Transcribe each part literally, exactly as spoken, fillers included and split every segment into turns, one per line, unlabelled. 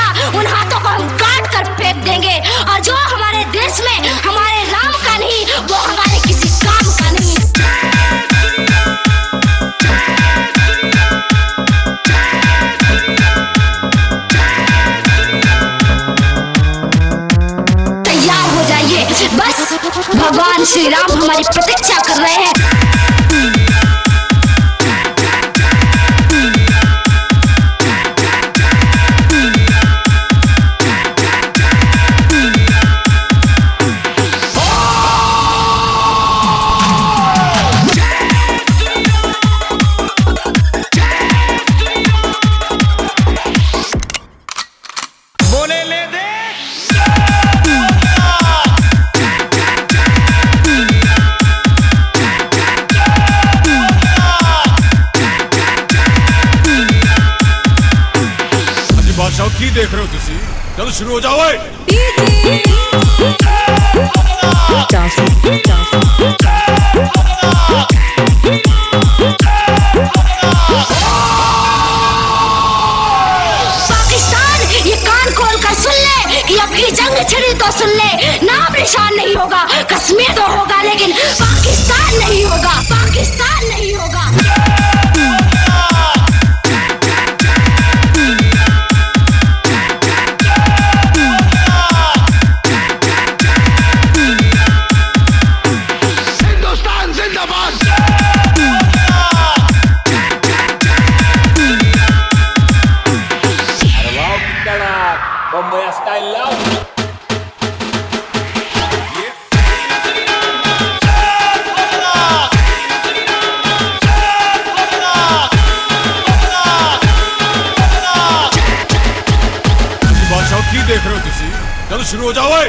होगा उन हाथों को हम काट कर फेंक देंगे। और जो हमारे देश में हमारे राम का नहीं, वो हमारे किसी काम का नहीं। तैयार हो जाइए, बस भगवान श्री राम हमारी प्रतीक्षा कर रहे हैं।
की देख रहे हो तुसी? चलो शुरू हो जाओ।
पाकिस्तान ये कान खोल कर सुन ले कि अब की जंग छिड़ी तो सुन ले। नाम निशान नहीं होगा, कश्मीर तो होगा लेकिन पाकिस्तान नहीं होगा, पाकिस्तान नहीं होगा।
Como ya está el lado.
बादशाह की देख रहे हो तुसी? चलो शुरू हो जाओ।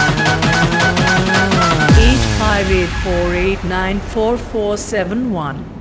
eight five eight four eight nine four four seven one